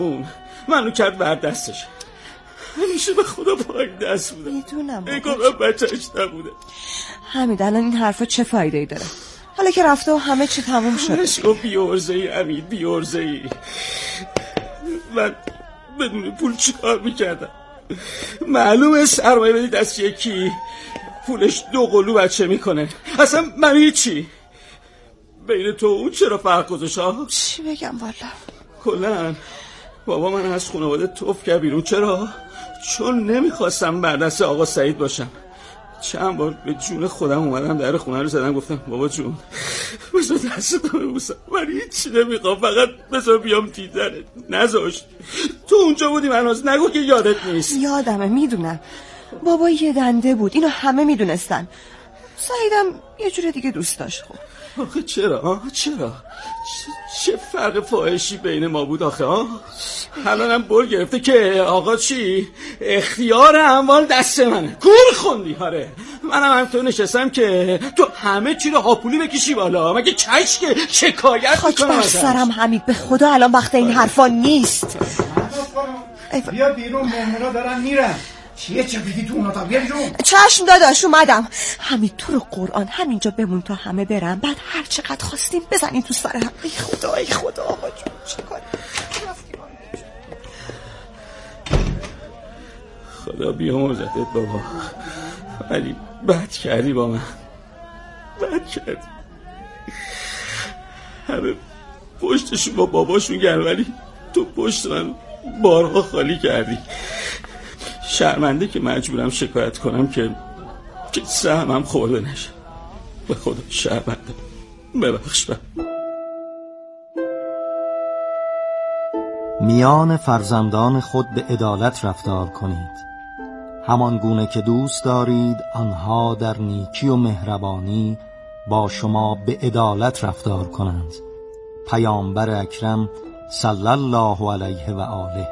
منو کرد بر دستش. همیشه به خدا پاک دست بودم. میدونم انگار من بچه‌اش نبوده. حمید الان این حرفا چه فایده‌ای داره؟ حالا که رفته و همه چی تموم شده. عشقا بی‌عرضه‌ای حمید، بی‌عرضه‌ای. من بدون پول چیکار میکردم؟ معلومه سرمایه بدی دست یکی پولش 2 قلو بچه میکنه. اصلا من هیچی. بین تو اون چرا فرق گذاشت؟ چی بگم والا؟ کلاً بابا من از خانواده توف کرد بیرون. چرا؟ چون نمیخواستم بر دست آقا سعید باشم. چند بار به جون خودم اومدم در خونه رو زدم، گفتم بابا جون بذار دستتو ببوسم، من هیچی نمیخوام، فقط بذار بیام دیدنت. نذاشت. تو اونجا بودی مناز، نگو که یادت نیست. یادمه، میدونم. بابا یه دنده بود، اینو همه میدونستن. سعیدم یه جور دیگه دوست داشت. خب آخه چرا؟ چه فرق فاحشی بین ما بود آخه؟ الانم بر گرفته که آقا چی؟ اختیار اموال دست منه. گور خوندی. آره منم همینطور نشستم که تو همه چی رو هاپولی بکشی بالا. مگه کش که شکایت خاک بر سرم حمید، به خدا الان وقت این حرفا نیست. بیا بیرون، مهمونا دارن میرن. چیه چپیدی تو اون اتاق؟ بیا بیرون. چشم داداش اومدم. حمید تو رو قرآن همینجا بمون تا همه برن، بعد هر چقدر خواستیم بزنیم تو سر هم. ای خدا آقا جون چه کاری خدا بیامرزتت بابا، ولی بد کردی با من، بد کردی. همه پشتشون با باباشون گرم، ولی تو پشت من بارها خالی کردی. شرمنده که مجبورم شکایت کنم که سهمم خورده نشه. به خدا شرمنده، ببخش من. میان فرزندان خود به عدالت رفتار کنید، همان گونه که دوست دارید آنها در نیکی و مهربانی با شما به عدالت رفتار کنند. پیامبر اکرم صلی الله علیه و آله.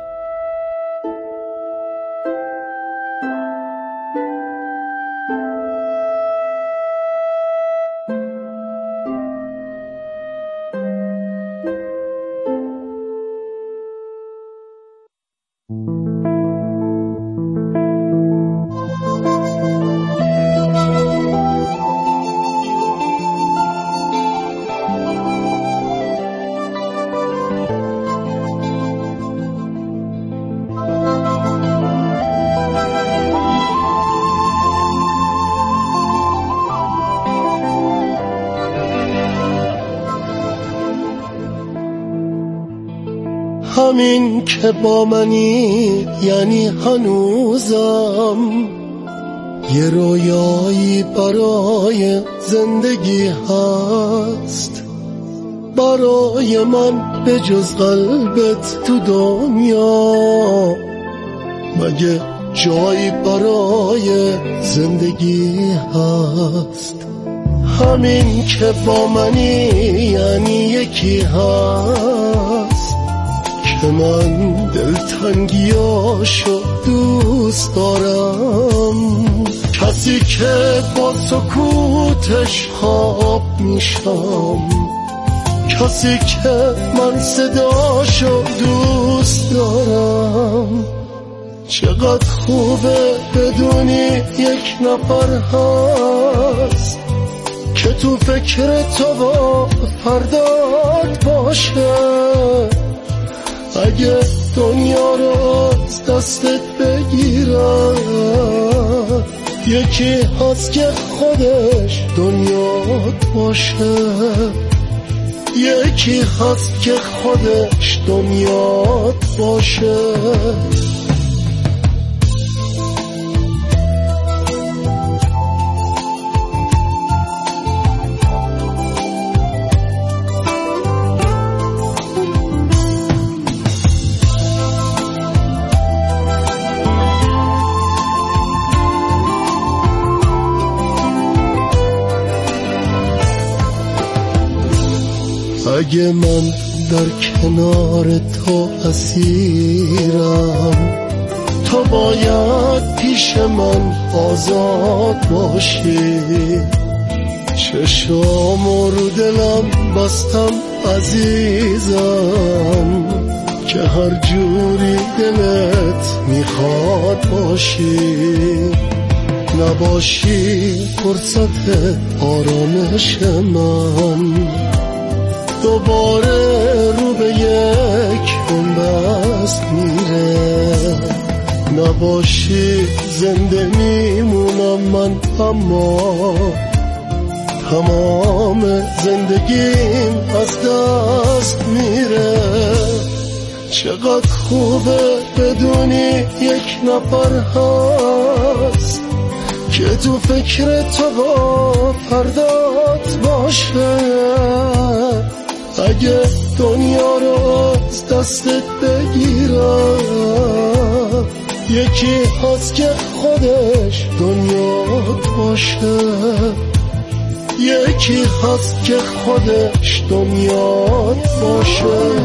همین که با منی یعنی هنوزم یه رویایی برای زندگی هست. برای من به جز قلبت تو دنیا مگه جایی برای زندگی هست؟ همین که با منی یعنی یکی هست که من دلتنگیاشو دوست دارم، کسی که با سکوتش خواب میشم، کسی که من صداشو دوست دارم. چقدر خوبه بدونی یک نفر هست که تو فکر تو با فردات باشه. اگه دنیا رو از دستت بگیرن یکی هست که خودش دنیات باشه، یکی هست که خودش دنیات باشه. اگه من در کنار تو اسیرم، تو باید پیش من آزاد باشی. چشام رو دلم بستم عزیزم که هر جوری دلت میخواد باشی، نباشی فرصت آرامش من. دوباره رو به یک بنبست میره، نباشی زنده میمونم من، اما تمام زندگیم از دست میره. چقدر خوبه بدونی یک نفر هست که تو فکر تو با فردات باشه. اگه دنیا رو از دستت بگیره، یکی هست که خودش دنیات باشه، یکی هست که خودش دنیات باشه.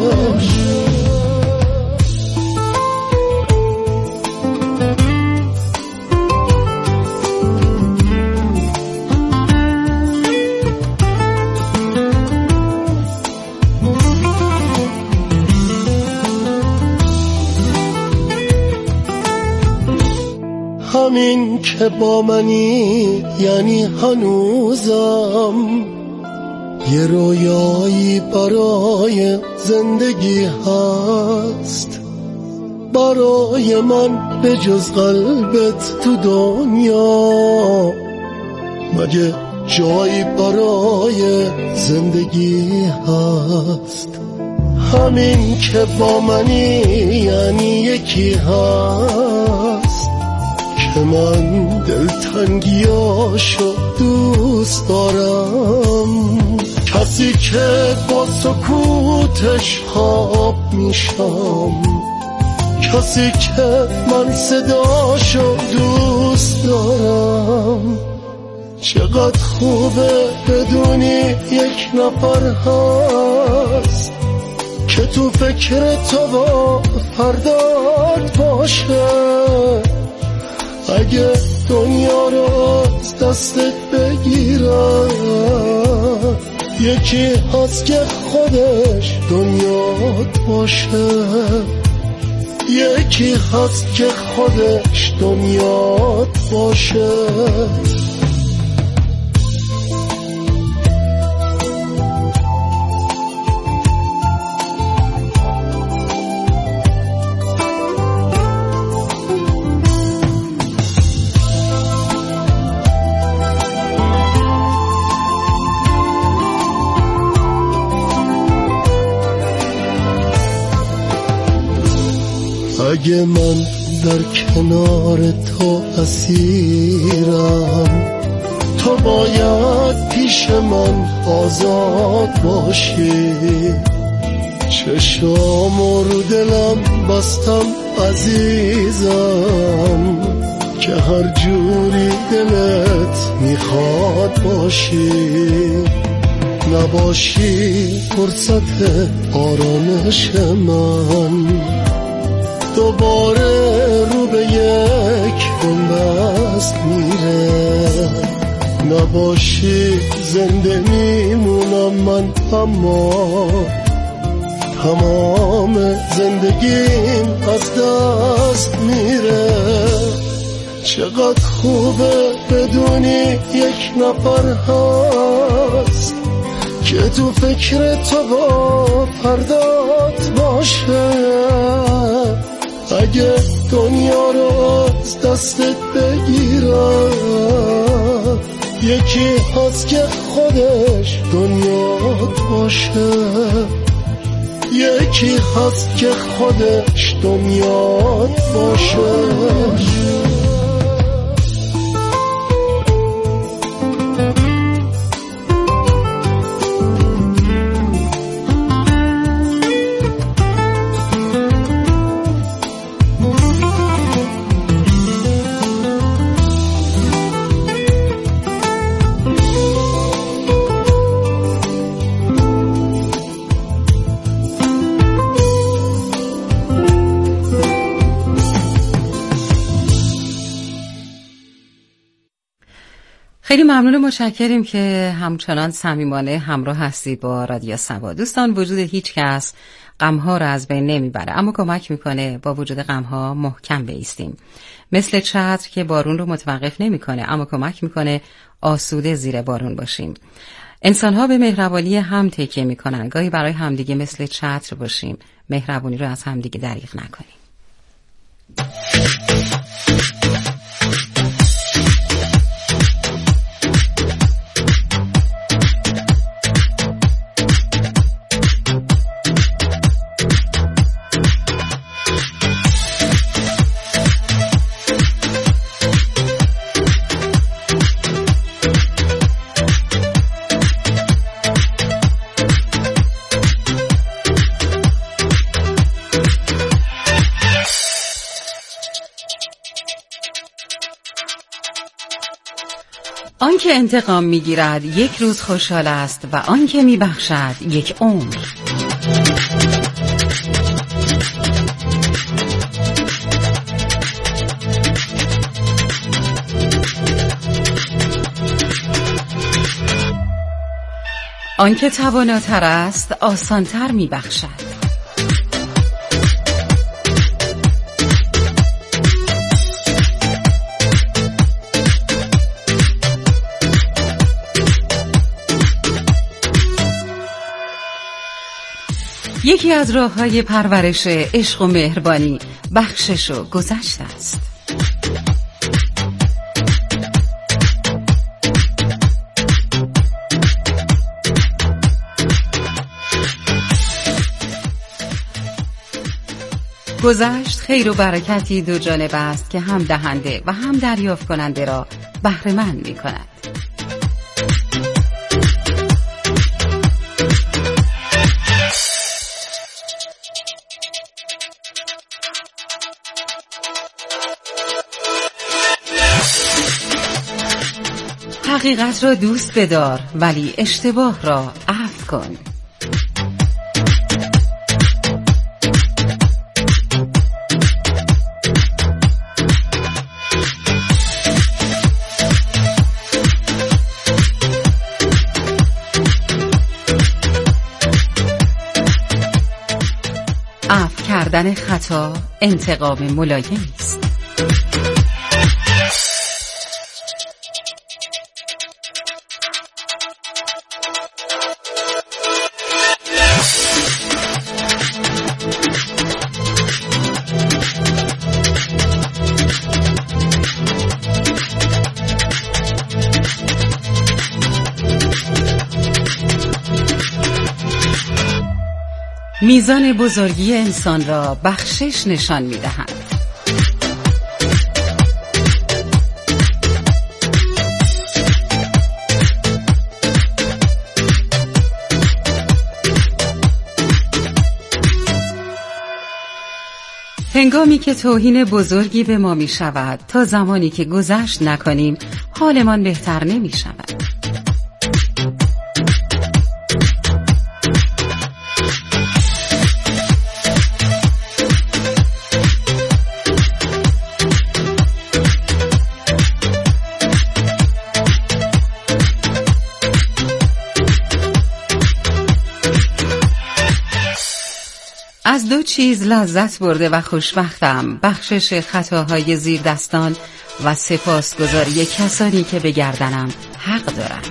همین که با منی یعنی هنوزم یه رویایی برای زندگی هست. برای من به جز قلبت تو دنیا مگه جایی برای زندگی هست؟ همین که با منی یعنی یکی هست که من دلتنگیاشو دوست دارم، کسی که با سکوتش خواب میشم، کسی که من صداشو دوست دارم. چقدر خوبه بدونی یک نفر هست که تو فکر تو با فردات باشه. اگه دنیا رو از دستت بگیره، یکی هست که خودش دنیات باشه، یکی هست که خودش دنیات باشه. اگه من در کنار تو اسیرم، تو باید پیش من آزاد باشی. چشامو رو دلم بستم عزیزم که هر جوری دلت میخواد باشی، نباشی فرصت آرامش من. دوباره رو به یک بنبست میره، نباشی زنده میمونم من، اما تمام زندگیم از دست میره. چقدر خوبه بدونی یک نفر هست که تو فکر تو با فردات باشه. اگه دنیا رو از دستت بگیره، یکی هست که خودش دنیات باشه، یکی هست که خودش دنیات باشه. خیلی ممنون و متشکریم که همچنان صمیمانه همراه هستید با رادیو سبا. دوستان، وجود هیچ کس غم‌ها رو از بین نمیبره، اما کمک میکنه با وجود غم‌ها محکم بایستیم. مثل چتر که بارون رو متوقف نمیکنه، اما کمک میکنه آسوده زیر بارون باشیم. انسان‌ها به مهربانی هم تکیه میکنن. گاهی برای همدیگه مثل چتر باشیم، مهربانی رو از همدیگه دریغ نکنیم. آن که انتقام میگیرد یک روز خوشحال است و آن که میبخشد یک عمر. آن که تواناتر است آسانتر میبخشد. یکی از راه‌های پرورش عشق و مهربانی بخشش و گذشت است. گذشت خیر و برکتی دو جانب است که هم دهنده و هم دریافت کننده را بهره‌مند می‌کند. حقیقت را دوست بدار ولی اشتباه را عفو کن. عفو کردن خطا انتقام ملایم است. میزان بزرگی انسان را بخشش نشان می‌دهد. هنگامی که توهین بزرگی به ما می‌شود، تا زمانی که گذشت نکنیم، حالمان بهتر نمی‌شود. از دو چیز لذت برده و خوشبختم: بخشش خطاهای زیردستان و سپاسگزاری کسانی که به گردنم حق دارند.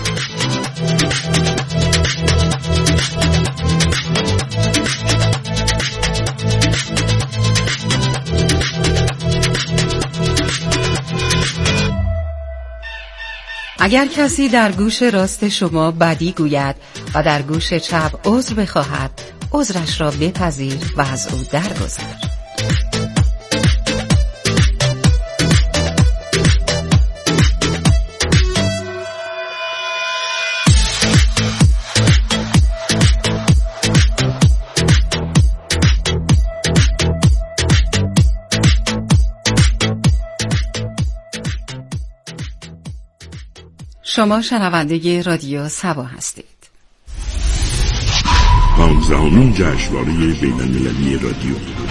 اگر کسی در گوش راست شما بدی گوید و در گوش چپ عذر بخواهد، عذرش را بپذیر و از او درگذر. شما شنونده رادیو سبا هستید. 15مین جشنواره بین‌المللی رادیو.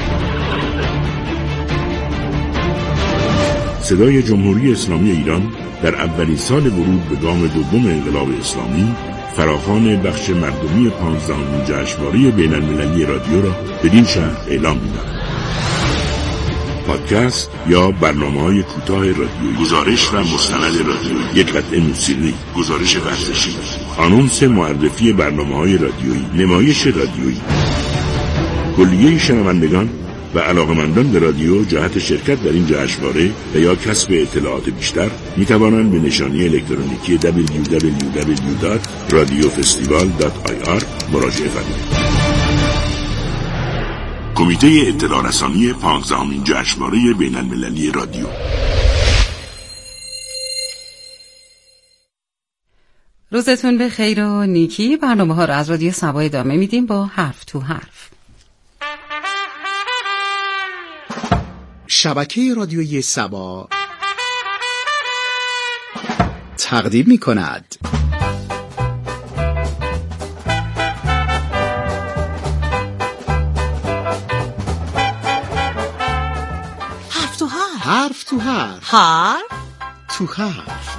صدای جمهوری اسلامی ایران در اولین سال ورود به گام دوم انقلاب اسلامی فراخوان بخش مردمی 15 جشنواره بین‌المللی رادیو را بدین شهر اعلام می‌دارد. پادکست یا برنامه‌های کوتاه رادیویی، گزارش و مستند رادیویی، یک قطعه موسیقی، گزارش ورزشی، آنونس معرفی برنامه‌های رادیویی، نمایش رادیویی. کلیه شنوندگان و علاقمندان به رادیو جهت شرکت در این جشنواره و یا کسب اطلاعات بیشتر می توانند به نشانی الکترونیکی www.radiofestival.ir مراجعه فرمایند. کمیته اطلاع رسانی 15مین جشنواره بین‌المللی رادیو. روزتون به خیر و نیکی. برنامه ها رو از رادیو سبا ادامه میدیم با حرف تو حرف. شبکه رادیویی سبا تقدیم می کند حرف تو حرف. حرف تو حرف. حرف تو حرف.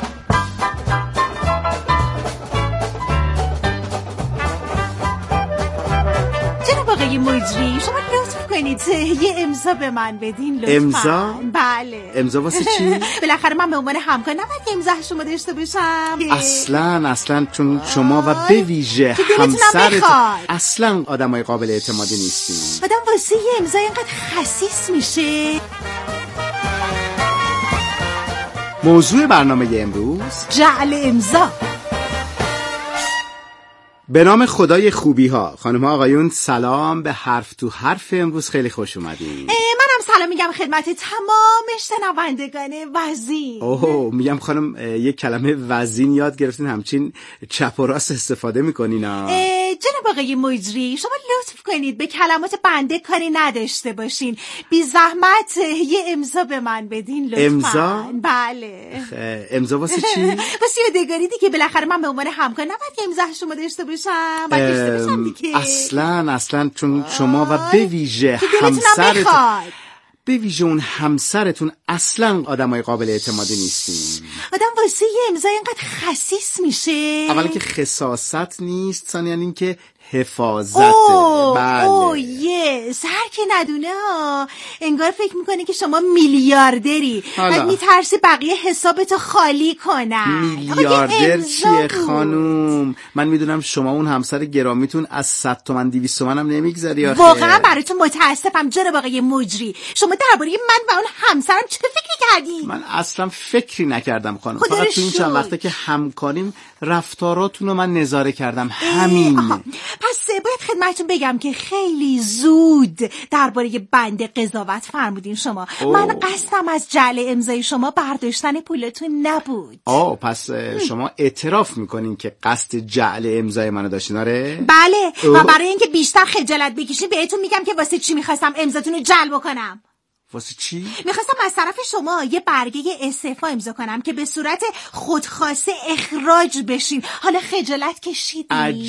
جناب آقای مجری، شما لطف کنید یه امضا به من بدین لطفا. امضا؟ بله. امضا واسه چی؟ بالاخره من به عنوان همکار نباید که امضا شما داشته باشم. اصلا چون شما و به ویژه همسرت اصلا آدمای قابل اعتمادی نیستین. آدم واسه یه امضا اینقدر خسیس میشه. موضوع برنامه امروز جعل امضا. به نام خدای خوبی ها. خانم ها آقایون سلام. به حرف تو حرف امروز خیلی خوش اومدین. منم سلام میگم خدمت تمام شنوندگان وزین. اوه میگم خانم یک کلمه وزین یاد گرفتین همچین چپ و راست استفاده میکنین. جناب آقای مجری شما لطف کنید به کلمات بنده کاری نداشته باشین. بی زحمت یه امضا به من بدین لطفا. امضا؟ بله. امضا واسه چی؟ واسه یادگاری دیگه بالاخره من به عنوان همکار نباید که امضا شما داشته باشم. باید داشته باشم دیگه. اصلا چون شما و به ویژه همسرت به ویژه اون همسرتون اصلا آدمای قابل اعتمادی نیستین. آدم واسه یه امضا اینقدر خسیس میشه. اولا که خساست نیست، ثانیاً این که حفاظته. بله. یس هر که ندونه ها انگار فکر میکنه که شما میلیاردری. بعد میترسی بقیه حسابتو خالی کنن. میلیاردر چیه خانوم؟ من میدونم شما اون همسر گرامیتون از 100 تومن 200 تومن هم نمیگذری آخه. واقعا براتون متاسفم جناب آقای مجری. شما درباره من و اون همسرم چه فکری کردین؟ من اصلا فکری نکردم خانم. فقط تو این چند وقته که همکاریم رفتاراتون رو من نظاره کردم. همین. پس باید خدمتتون بگم که خیلی زود درباره بنده قضاوت فرمودین شما. من قصدم از جعل امضای شما برداشتن پولتون نبود. پس شما اعتراف میکنین که قصد جعل امضای منو داشتین؟ آره؟ بله. و برای اینکه بیشتر خجالت بکشین بهتون میگم که واسه چی میخواستم امضاتون رو جعل بکنم. واسه چی؟ میخواستم از طرف شما یه برگه استعفا امضا کنم که به صورت خودخواسته اخراج بشین. حالا خجالت کشیدی.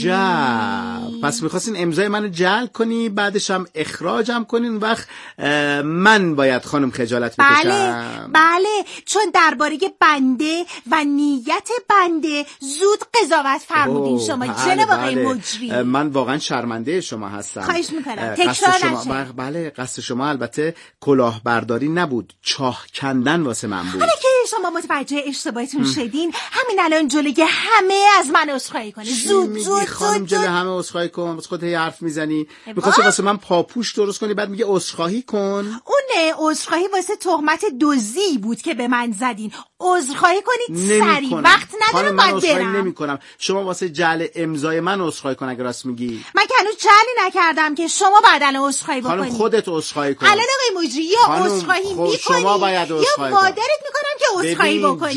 عجب. پس میخواستین امضای منو جعل کنی بعدش هم اخراجم کنین. وقت من باید خانم خجالت بکشم. بله چون درباره بنده و نیت بنده زود قضاوت فرمودین شما. جناب آقای مجری من واقعا شرمنده شما هستم. خواهش میکنم تکرار نشه. بله قصد شما البته کلاهبرداری نبود، چاه کندن واسه من بود. حالا که شما متوجه اشتباهتون شدین همین الان جلوی همه از من عذرخواهی کنید. زود خانم جلوی همه عذرخواهی کن. واسه خودت حرف میزنی. می‌خواستی واسه من پاپوش درست کنی بعد میگه عذرخواهی کن. اون عذرخواهی واسه تهمت دزدی بود که به من زدین. عذرخواهی کنید سریع. وقت ندارم بعد برم. نمی‌کنم. شما واسه جعل امضای من عذرخواهی کن اگه راست میگی. من که هنوز جعلی نکردم که شما بعد الان عذرخواهی بکنید. خانم خودت عذرخواهی کن. الان آقای مجری یا عذرخواهی می‌کنی شما باید عذرخواهی یا مادرت می‌کنم که عذرخواهی بکنی.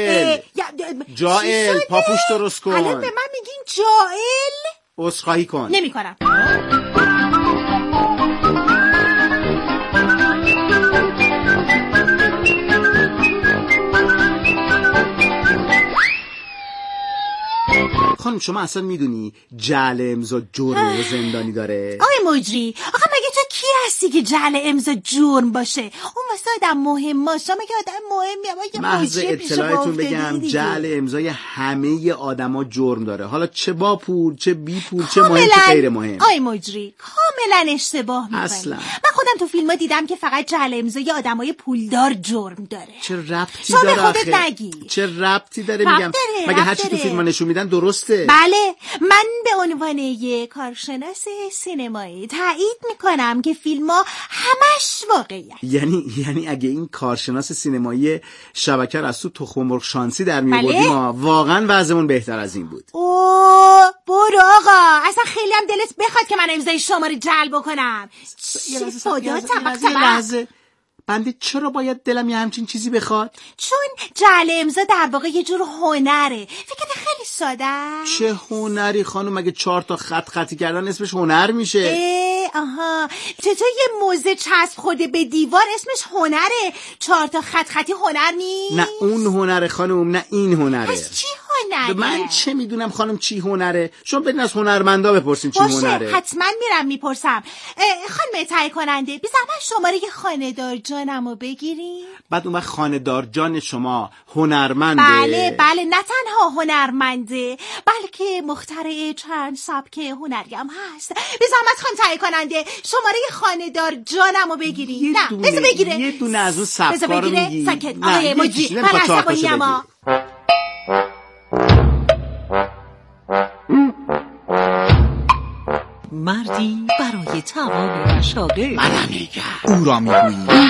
جائل پاپوش درست کن. الان به من میگین جائل؟ عذرخواهی کن. نمی‌کنم. خانم شما اصلا میدونی جعل امضا جرم و زندانی داره؟ آقای مجری آخه مگه تو کی راستی که جعل امضا جرم باشه. اون واسه آدم مهم باشه. مگه آدم مهمی؟ محض اطلاعتون بگم جعل امضای همه آدما جرم داره، حالا چه با پول چه بی پول، چه مهم چه غیر مهم. آی مجری کاملا اشتباه میکنی. اصلا من خودم تو فیلم‌ها دیدم که فقط جعل امضای آدمای پولدار جرم داره. چه ربطی شما داره خودت آخه؟ نگی. چه ربطی داره میگم؟ مگه هر چی تو فیلم‌ها نشون میدن درسته؟ بله، من به عنوان یک کارشناس سینمایی تایید میکنم که فیلم‌ها همش واقعیه. یعنی اگه این کارشناس سینمایی شبکه رو از تو تخم مرغ شانسی در می‌آوردیم واقعا وضعمون بهتر از این بود. برو آقا، اصلا خیلی هم دلت بخواد که من امضای شما رو جعل بکنم. یه لحظه بنده چرا باید دلم یه همچین چیزی بخواد؟ چون جعل امضا در واقع یه جور هنره. فکر خیلی ساده. چه هنری خانم؟ مگه 4 تا خطی کردن اسمش هنر میشه؟ آها، چطور یه موزه چسب خورده به دیوار اسمش هنره؟ 4 تا خطی هنر نیست؟ نه اون هنره خانم، نه این هنره. پس چی هنره؟ من چه میدونم خانم چی هنره؟ شما برین از هنرمندا بپرسین چی هنره. حتما میرم میپرسم. خانم تهیه کننده، بی زحمت شماره یه خانه‌دار جانمو بگیرین. بعد اون وقت خانه‌دار جان شما هنرمنده؟ بله، نه تنها هنرمنده بلکه مخترع چند سبک هنری هم هست. بی زحمت خانم تهیه کننده شماره خانه‌دار جانمو بگیرین. نه بذار بگیره. یه دونه از اون سبکا رو میگی؟ ساکت آقای مجری، من عصبانیم. مردی برای تمام مشاغل. منم میگم او را میگویی.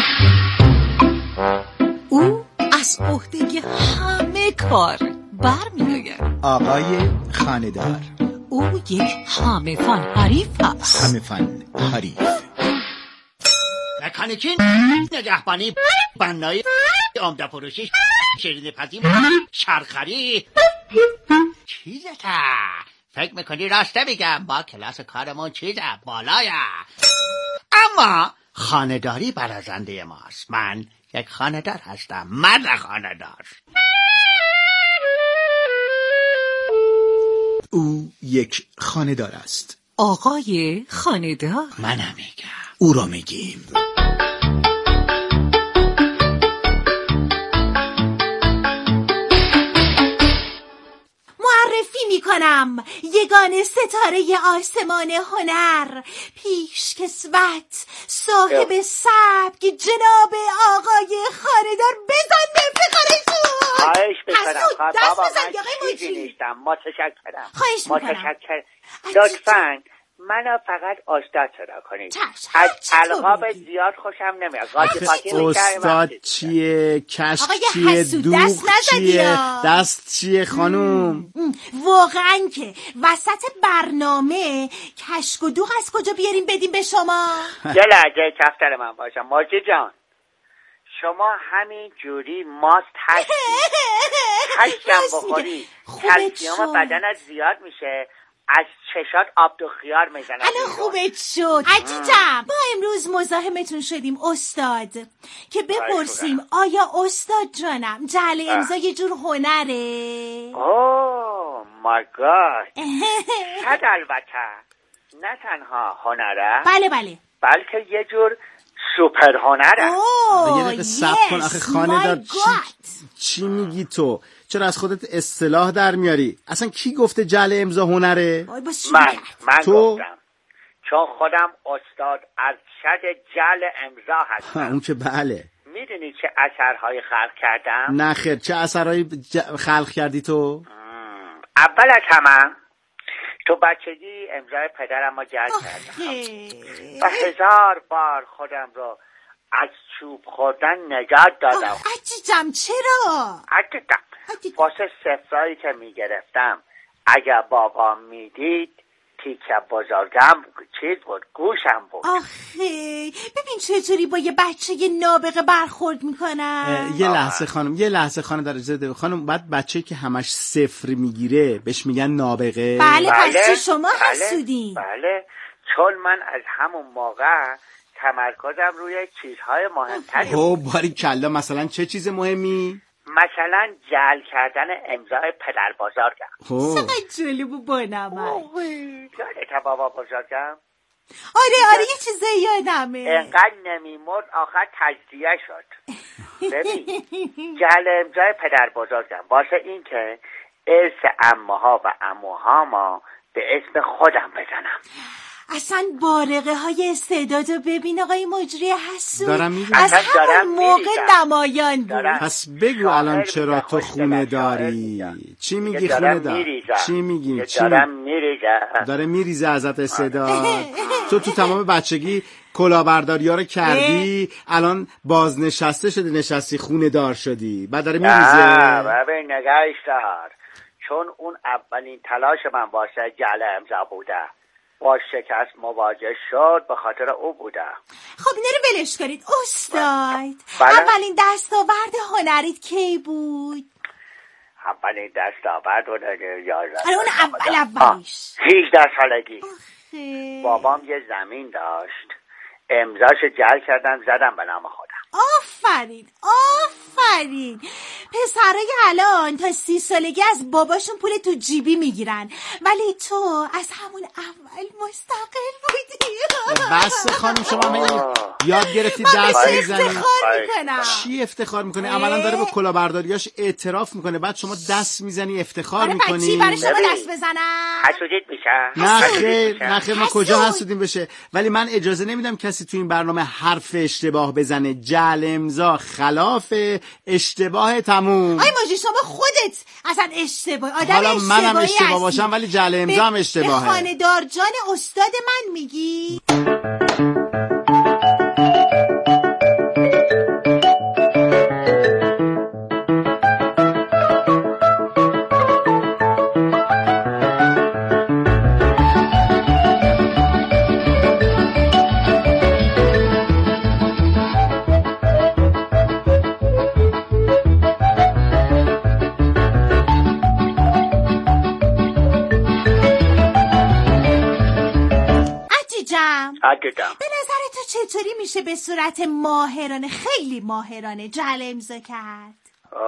او از عهده همه کار برمی‌آید. آقای خانه‌دار. او یک همه فن حریف هست. همه فن حریف. مکانیکی، نگهبانی، بنایی، عمده فروشی، شیرینی پزی، شرخری. چیزته؟ فکر میکنی راست میگم؟ با کلاس کارمون چیزه بالایه، اما خانه‌داری برازنده ماست. من یک خانه‌دار هستم، مرد خانه‌دار. او یک خانه‌دار است. آقای خانه‌دار. منم میگم او را میگیم. معرفی میکنم یگانه ستاره آسمان هنر، پیش کسوت، صاحب سبک، جناب آقای خانه‌دار. بزن افتخارشون. خواهش میکنم دست بزن آقای مجری. نیستم. متشکرم. خواهش میکنم. متشکرم. لطفاً منو فقط استاد صدا کنید. از القاب زیاد خوشم نمیاد. استاد چیه؟ کشف چیه؟ دوغ چیه؟ دست چیه خانوم؟ واقعا که وسط برنامه کشک و دوغ از کجا بیاریم بدیم به شما؟ یه لحظه کفتر من باشم. ماجی جان، شما همین جوری ماست هستی. هشتم بخوری کلسیوم بدنت زیاد میشه، از چشات آب تو خیار میزنن. الان خوبت شد عزیزم. ما امروز مزاحمتون شدیم استاد که بپرسیم آیا استاد جانم جعل امضا یه جور هنره؟ اوه مای گاد. صد البته نه تنها هنره، بله بلکه یه جور سوپر هنره. یه دقیقه صبر کن آخه خانه‌دار. چی میگی تو؟ چرا از خودت اصطلاح در میاری؟ اصلا کی گفته جعل امضا هنره؟ من گفتم، چون خودم استاد ارشد جعل امضا هستم. اون که بله. میدونی چه اثرهایی خلق کردم؟ نه خیر، چه اثرهایی خلق کردی تو؟ اول از همه تو بچگی امضای پدرم رو جعل کردم و 1000 بار خودم رو از چوب خوردن نجات دادم. عزیزم چرا؟ واسه صفرایی که میگرفتم اگر بابام میدید تیکه بزرگم چیز بود، گوشم بود. آخه ببین چطوری با یه بچه نابغه برخورد میکنن. یه لحظه خانم در اجازه ده. خانم بعد بچه‌ای که همش صفر میگیره بهش میگن نابغه؟ بله پس شما حسودین. بله چون من از همون موقع تمرکزم روی چیزهای مهمتری. خب باریکلا. مثلا چه چیز مهمی؟ مثلا جعل کردن امضای پدر بزرگم. چقدر جالب و بانمک. یادت بابا بزرگم آره یه چیزه یادمه. انقدر نمیمرد آخر تجزیه شد. ببین جعل امضای پدر بزرگم واسه این که ارث عمه‌ها و عموها ما به اسم خودم بزنم. اصلا بارقه های استعدادو ببین آقای مجری حسود، دارم از همون موقع نمایان بود. پس بگو الان چرا تو خونه داری؟ چی میگی خونه داری؟ چی میگی؟ دارم میریزم. داره میریزه ازت استعداد. تو تمام بچگی کلاهبرداری‌ها رو کردی، الان بازنشسته شدی، نشستی خونه دار شدی، بعد داره میریزه. ببین نگهش دار، چون اون اولین تلاش من واسه جعل امضا بوده، با شکست مواجه شد، به خاطر او بوده. خب اینا رو بلش کنید استاد. اولین دستاورد هنریت کی بود؟ اولین دستاورد هنری اون اولیش 18 سالگی. بابام یه زمین داشت، امضاش جعل کردم زدم به نام خودم. آفرین. پسرای الان تا 30 سالگی از باباشون پول تو جیبی میگیرن، ولی تو از همون اول مستقل بودی. بس خانم شما یاد گرفتی دست میزنی. افتخار میکنم. چی افتخار میکنه؟ اولا داره با کلاهبرداریاش اعتراف میکنه، بعد شما دست میزنی افتخار میکنی. چی برای شما دست بزنم؟ حسودیت میشه؟ نه خیر ما کجا حسودیم بشه، ولی من اجازه نمیدم کسی تو این برنامه حرف اشتباه بزنه. جعل امضا خلاف اشتباه تموم. آی ماجی شما خودت اصلا اشتباه آدم حالا منم اشتباه هستی. باشم ولی جعل امضا هم اشتباهه. به خانه‌دار جان استاد من میگی؟ به نظر تو چطوری میشه به صورت ماهرانه، خیلی ماهرانه جعل امضا کرد؟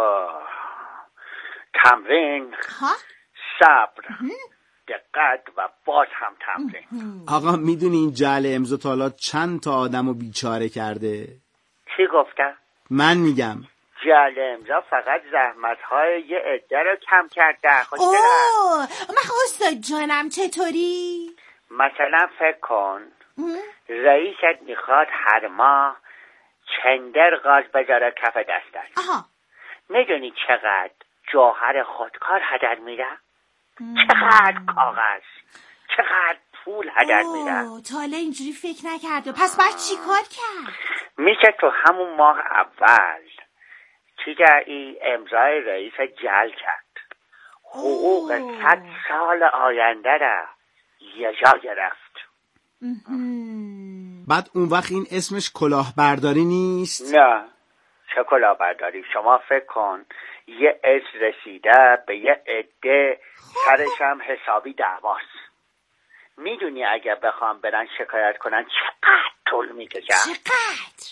تمرین، صبر، دقت و باز هم تمرین. آقا میدونی این جعل امضا تا حالا چند تا آدمو بیچاره کرده؟ چی گفتم؟ من میگم جعل امضا فقط زحمت‌های یه عده رو کم کرده. من استاد جانم چطوری؟ مثلا فکر کن رئیست میخواد هر ماه چندر غاز بذاره کف دستش. میدونی چقدر جوهر خودکار هدر میره؟ چقدر کاغذ، چقدر پول هدر میره. تا حالا اینجوری فکر نکرده. پس باید چی کار کرد؟ میشه تو همون ماه اول چیزی امضای رئیس جعل کرد، حقوق 100 سال آینده را یه جا گرفت. بعد اون وقت این اسمش کلاهبرداری نیست؟ نه چه کلاهبرداری؟ شما فکر کن یه اسم رسیده به یه عده، سرش هم حسابی دعواست. میدونی اگه بخوام برن شکایت کنن چقدر طول میکشه؟ چقدر؟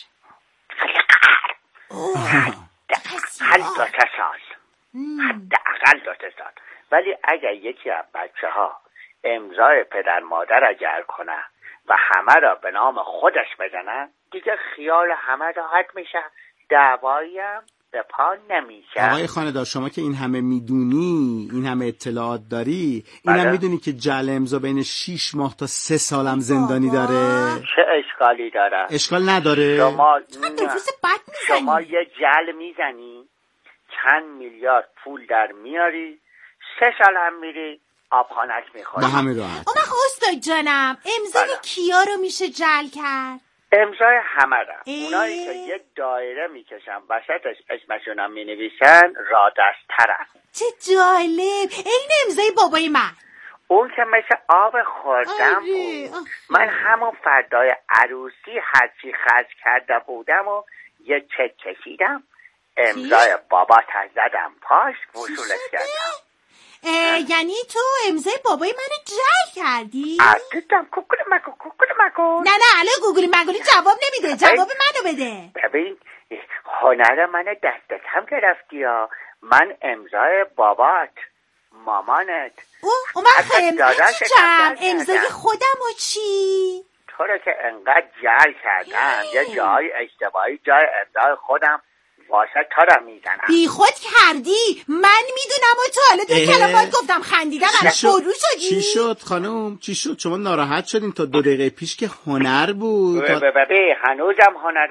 حداقل 2 سال. حداقل 2 سال. ولی اگر یکی از بچه ها امضای پدر مادر جعل کنه و همه را به نام خودش بزنن، دیگه خیال همه راحت میشه، دعوایی هم به پا نمیشه. آقای خانه‌دار شما که این همه میدونی، این همه اطلاعات داری، اینم میدونی که جعل امضا بین 6 ماه تا 3 سالم زندانی داره. چه اشکالی داره؟ اشکال نداره. شما یه جعل میزنی، چند میلیارد پول در میاری، 3 سال هم میری آبخانک میخوری. به همین راحت. استاد جانم امضای کیا رو میشه جعل کرد؟ امضای همه را. اونایی که یه دایره میکشن وسطش اسمشون هم مینویسن رادسترن. چه جالب. این امضای بابای من. اون که مثل آب خوردم بود. من همون فردای عروسی هرچی خرج کرده بودم و یه چک کشیدم، امضای بابا زدم پاش، وصولش کردم. یعنی تو امضای بابای منو جعل کردی؟ عزیزم کوکل مکو. نه الان گوگلی مگولی جواب نمیده. جواب منو بده. ببین هنر منو دست کم گرفتی ها. من امضای بابات، مامانت، من امضای خودم و چی؟ تو رو که انقدر جل کردم یه جای اشتباهی جای امضای خودم واسه تو رو میزنم. بی خود کردی، من میدونم و تا حالا دو کلمات گفتم خندیدم الان برو شدی. چی شد خانم؟ چی شد؟ شما ناراحت شدین؟ تا 2 دقیقه پیش که هنر بود. ببین هنوزم هنر